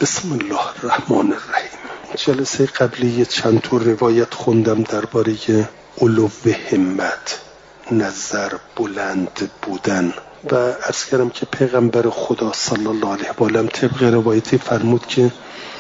بسم الله الرحمن الرحیم. جلسه قبلی چند تا روایت خوندم درباره علو همت، نظر بلند بودن و عرض کردم که پیغمبر خدا صلی الله علیه و آله طبق روایتی فرمود که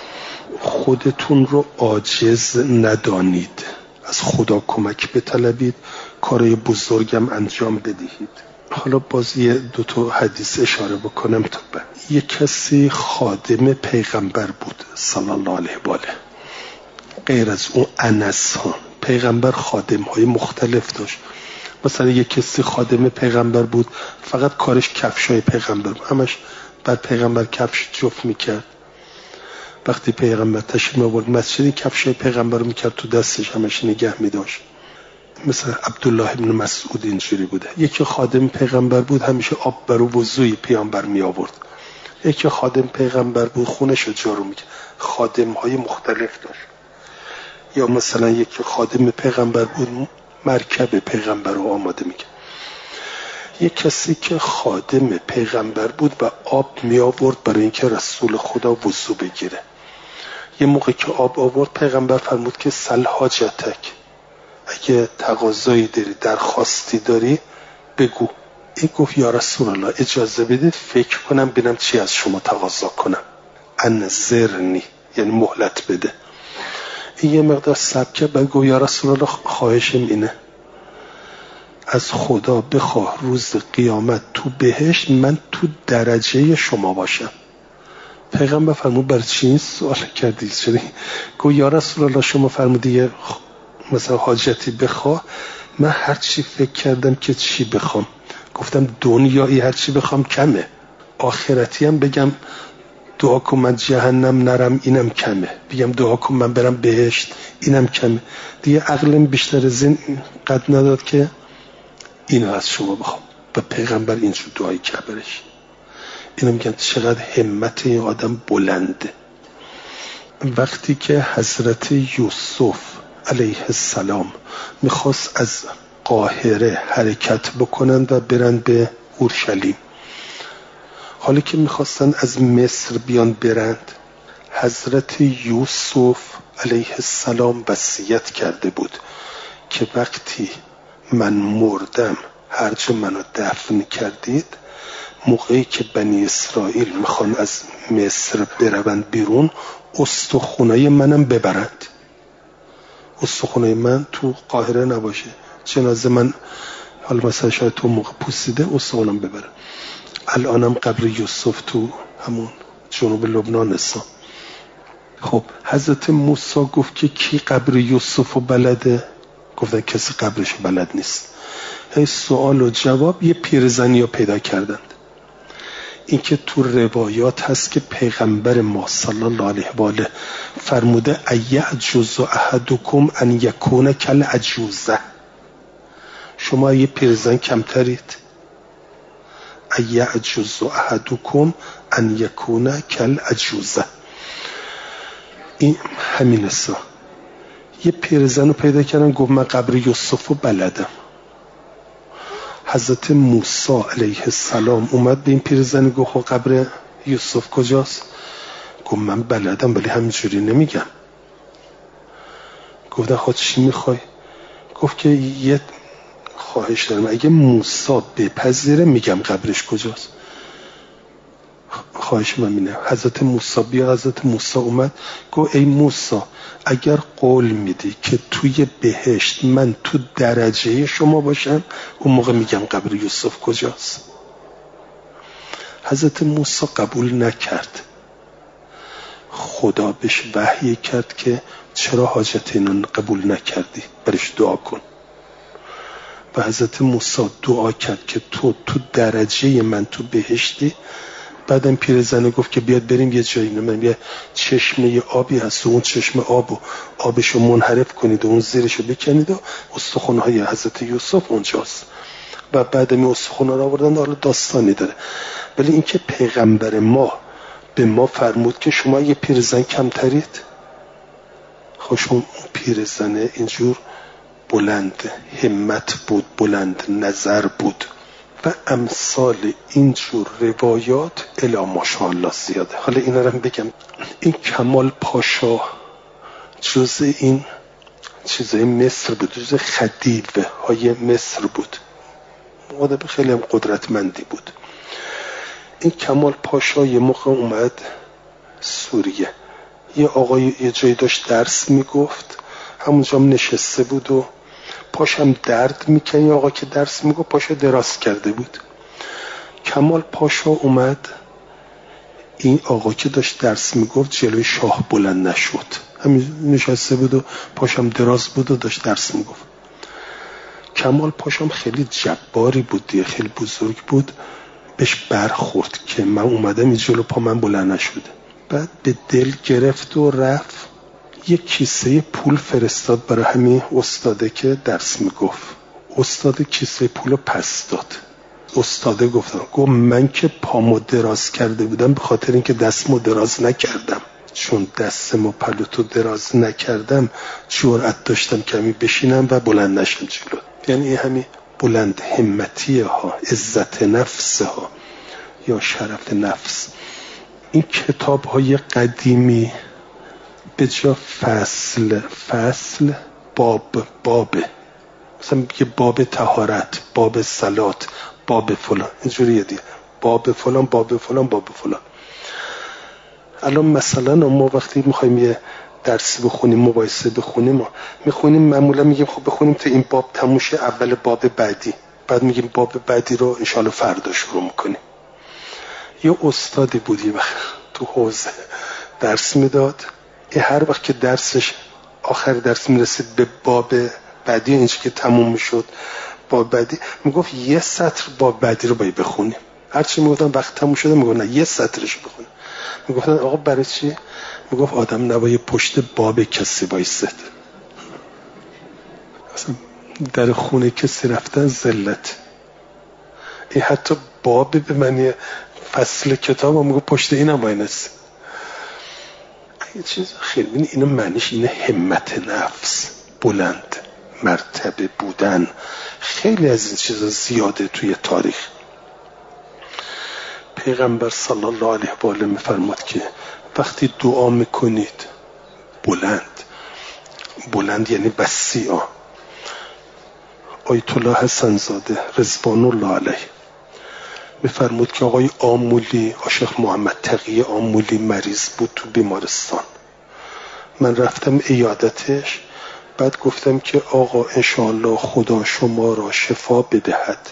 خودتون رو عاجز ندانید، از خدا کمک بطلبید، کارهای بزرگم انجام بدهید. حالا باز یه دو تا حدیث اشاره بکنم تا بعد. یک کسی خادم پیغمبر بود صلی الله علیه و آله، غیر از اون انس ها پیغمبر خادم های مختلف داشت. مثلا یک کسی خادم پیغمبر بود، فقط کارش کفشای پیغمبر بود، همش بر پیغمبر کفش جفت میکرد. وقتی پیغمبر تشریف می‌آورد مسجد، کفشای پیغمبر رو میکرد تو دستش، همش نگه میداشت. مثلا عبدالله ابن مسعود اینجوری بوده. یکی خادم پیغمبر بود، همیشه آب برو وضوی پیامبر می آورد. یکی خادم پیغمبر بود، خونش رو جارو میکرد. خادم های مختلف داشت. یا مثلا یکی خادم پیغمبر بود، مرکب پیغمبر رو آماده میکرد. یک کسی که خادم پیغمبر بود و آب می آورد برای اینکه رسول خدا وضو بگیره. یه موقع که آب آورد، پیغمبر فرمود که سل حاجتک، اگه تقاضایی داری، درخواستی داری بگو. این گفت یا رسول الله اجازه بدید فکر کنم ببینم چی از شما تقاضا کنم. انظرنی یعنی مهلت بده. این یه مقدار صبر کرد، بعد گفت یا رسول الله خواهشم اینه، از خدا بخواه روز قیامت تو بهشت من تو درجه شما باشم. پیغمبر فرمود برای چی این سوال کردی؟ چرا؟ گفت یا رسول الله شما فرمودی مثلا حاجتی بخواه، من هر چی فکر کردم که چی بخوام، گفتم دنیایی هر چی بخوام کمه، آخرتی هم بگم دعا کن من جهنم نرم اینم کمه، بگم دعا کن من برم بهشت اینم کمه. دیگه عقلم بیشتر از این قد نداد که اینو از شما بخوام. و پیغمبر اینجور دعایی کرد برش. اینو میگن چقدر همت این آدم بلنده. وقتی که حضرت یوسف علیه السلام میخواست از قاهره حرکت بکنن و برن به اورشلیم، حالی که میخواستن از مصر بیان برند، حضرت یوسف علیه السلام وصیت کرده بود که وقتی من مردم هر جا منو دفن کردید، موقعی که بنی اسرائیل میخوان از مصر بروند بیرون، استخونای منم ببرند. استخونای من تو قاهره نباشه، جنازه من حالا مثلا شاید تو موقع پوسیده استخونم ببرن. الانم قبر یوسف تو همون جنوب لبنان است. خب حضرت موسی گفت که کی قبر یوسف بلده؟ گفتن کسی قبرش بلد نیست. این سوال و جواب یه پیرزنی رو پیدا کردند. این که تو روایات هست که پیغمبر ما صلی الله علیه و آله فرموده ایعجز احدکم ان یکون کالعجوزه، شما یه پیرزن کمترید. ایعجز احدکم ان یکون کالعجوزه، این همین است. یه پیرزن رو پیدا کردن، گفت من قبر یوسف رو بلدم. حضرت موسی علیه السلام اومد به این پیرزن گفت قبر یوسف کجاست؟ گفت من بلدم ولی همینجوری نمیگم. گفت خود چی میخوای؟ گفت که یه خواهش دارم، اگه موسی بپذیره میگم قبرش کجاست. خواهش من اینه. حضرت موسی بیا. حضرت موسی اومد گفت ای موسی اگر قول میدی که توی بهشت من تو درجه شما باشم، اون موقع میگم قبر یوسف کجاست. حضرت موسی قبول نکرد. خدا بهش وحی کرد که چرا حاجت اینو قبول نکردی، برش دعا کن. و حضرت موسی دعا کرد که تو درجه من تو بهشتی. بعدم پیرزنه گفت که بیاد بریم یه جایی، من یه چشمه آبی هست، اون چشمه آبشو منحرف کنید و اون زیرشو بکنید و استخوان‌های حضرت یوسف اونجاست. و بعد می استخوان‌ها رو آوردن. حالا داستانی داره، ولی اینکه پیغمبر ما به ما فرمود که شما یه پیرزن کمترید. خوش اون پیرزنه اینجور بلند همت بود، بلند نظر بود و امثال اینجور روایات الی ماشاءالله زیاده. حالا اینا رو بگم. این کمال پاشا جزء این چیزای مصر بود، جزء خدیوه های مصر بود، آدم خیلی هم قدرتمندی بود. این کمال پاشا یه موقع اومد سوریه، یه آقای یه جایی داشت درس میگفت، همونجا هم نشسته بود و پاشم درد میکنه. یه آقا که درس میگفت پاشا دراز کرده بود. کمال پاشا اومد، این آقا که داشت درس میگفت جلوی شاه بلند نشد، همین نشسته بود و پاشم دراز بود و داشت درس میگفت. کمال پاشام خیلی جباری بود دیگه، خیلی بزرگ بود، بهش برخورد که من اومدم این جلو پا من بلند نشده. بعد به دل گرفت و رفت یه کیسه پول فرستاد برای همین استاده که درس میگفت. استاد کیسه پولو پس داد. استاده گفت من که پامو دراز کرده بودم به خاطر اینکه دستمو دراز نکردم، چون دستمو پلوتو دراز نکردم جرأت داشتم کمی بشینم و بلند نشم جلو. یعنی همین بلند همتی ها، عزت نفس ها یا شرف نفس. این کتاب های قدیمی به جا فصل بابه، مثلا یه باب طهارت، باب صلات، باب فلان، اینجوریه دیگه، باب فلان باب فلان باب فلان. الان مثلا ما وقتی میخوایم یه درسی بخونیم، مباحثه بخونیم، ما میخونیم معمولا میگیم خب بخونیم تا این باب تموم شه، اول باب بعدی، بعد میگیم باب بعدی رو انشالله فردا شروع میکنیم. یه استادی بود یه وقت تو حوزه درس میداد، هر وقت که درسش آخر درس میرسید به باب بعدی، اینجا که تموم میشد باب بعدی، میگفت یه سطر باب بعدی رو باید بخونیم. هرچی میگفتن وقت تموم شده میگفت نه یه سطرش بخونیم. میگفتن آقا برای چی؟ میگفت آدم نباید پشت باب کسی بایسته، اصلا در خونه کسی رفتن ذلت. این حتی باب به معنی فصل کتاب هم میگفت پشت این هم باینست. یه چیز خیلی اینو معنیش اینه همت نفس، بلند مرتبه بودن. خیلی از این چیزا زیاده توی تاریخ. پیغمبر صلی الله علیه و آله میفرماد که وقتی دعا میکنید بلند یعنی وسیع. آیت الله حسن زاده رضوان الله علیه میفرمود که آقای آمولی، شیخ محمد تقی آمولی مریض بود تو بیمارستان. من رفتم عیادتش، بعد گفتم که آقا انشاءالله خدا شما را شفا بدهد.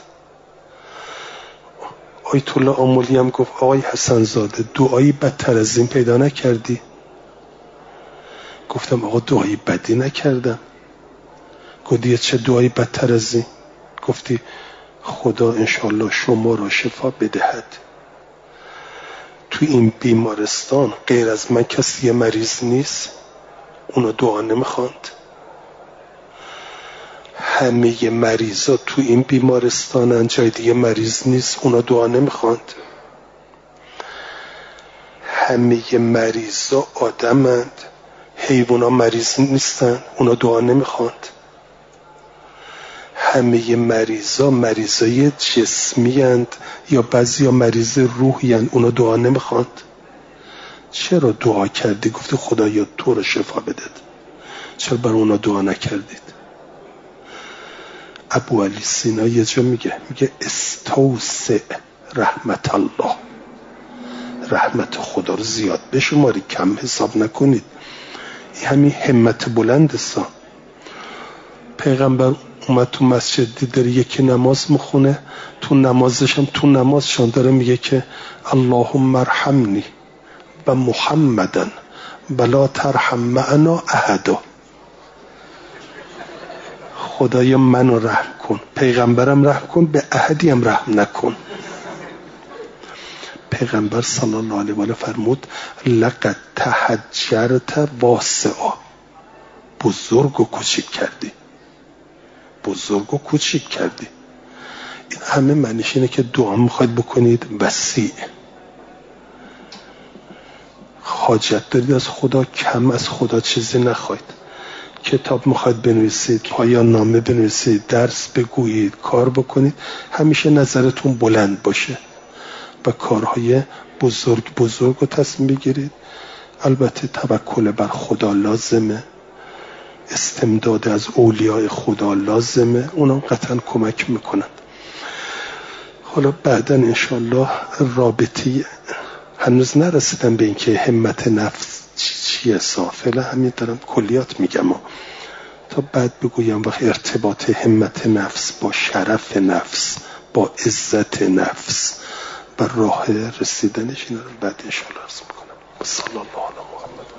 آیت الله آمولی هم گفت آقای حسن زاده دعایی بدتر از این پیدا نکردی؟ گفتم آقا دعایی بدی نکردم. گفتی چه دعایی بدتر از این؟ گفتی خدا انشاءالله شما را شفا بدهد. تو این بیمارستان غیر از من کسی مریض نیست؟ اونا دعا نمیخواند؟ همه مریضا تو این بیمارستانن، جای دیگه مریض نیست، اونا دعا نمیخواند؟ همه مریضا آدمند، حیوانا مریض نیستن، اونا دعا نمیخواند؟ همه مریضا مریضای جسمی اند یا بعضی ها مریض روحی اند، اونا دعا نمیخواند؟ چرا دعا کردی؟ گفتی خدایا تو رو شفا بدهد، چرا بر اونا دعا نکردید؟ ابو علی سینا یه جا میگه استوسع رحمت الله، رحمت خدا رو زیاد بشماری، کم حساب نکنید. این همین همت بلند است. پیغمبر اومد تو مسجد، دید یکی نماز میخونه، تو نمازش هم تو نمازشان داره میگه که اللهم ارحمنی و محمدا ولا ترحم معنا احدا. خدایا منو رحم کن، پیغمبرم رحم کن، به احدی هم رحم نکن. پیغمبر صلی الله علیه و آله فرمود لقد تحجرت واسعا، بزرگ و کوچیک کردی، بزرگ و کوچیک کردی. این همه معنیش اینه که دعا میخواید بکنید وسیع. حاجت دارید از خدا، کم از خدا چیزی نخواید. کتاب میخواید بنویسید، پایان نامه بنویسید، درس بگویید، کار بکنید، همیشه نظرتون بلند باشه و کارهای بزرگ بزرگ رو تصمیم بگیرید. البته توکل بر خدا لازمه، استمداد از اولیاء خدا لازمه، اونا قطعا کمک میکنن. حالا بعدا انشالله رابطی هنوز نرسیدم به اینکه همت نفس چیه، فعلا همین دارم کلیات میگم تا بعد بگویم وقت ارتباط همت نفس با شرف نفس، با عزت نفس و راه رسیدنش، اینا رو بعد انشالله عرض میکنم. صلی الله علیه محمد.